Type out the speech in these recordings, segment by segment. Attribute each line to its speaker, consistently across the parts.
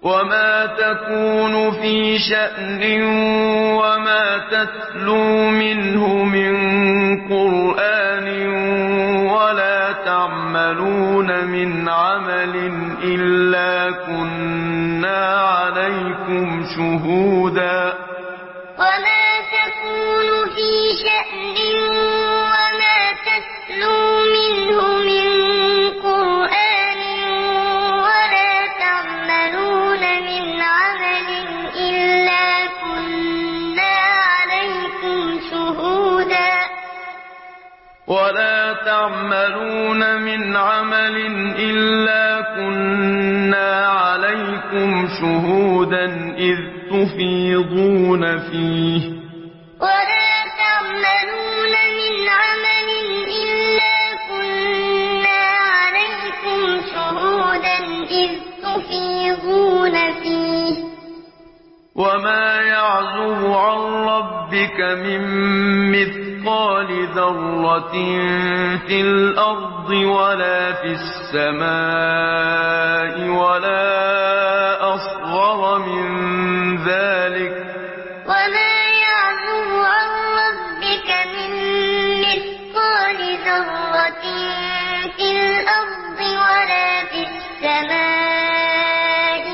Speaker 1: وما تكون في شأن وما تتلو منه من قرآن ولا تعملون من عمل إلا كنا عليكم شهودا
Speaker 2: وما تكون في شأن وما تتلو منه من قرآن ولا تعملون من عمل إلا كنا عليكم شهودا
Speaker 1: إذ تفيضون فيه
Speaker 2: ولا تعملون من عمل إلا كنا عليكم شهودا إذ تفيضون فيه
Speaker 1: وما يعزب عن ربك من مثقال ذرة في الأرض ولا في السماء ولا أصغر من ذلك
Speaker 2: وما يعزب عن ربك من مثقال ذرة في الأرض ولا في السماء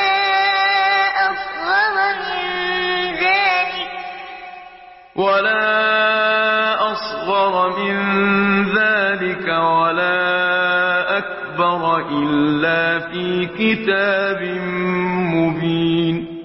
Speaker 1: ولا أصغر من ذلك ولا أكبر إلا في كتاب مبين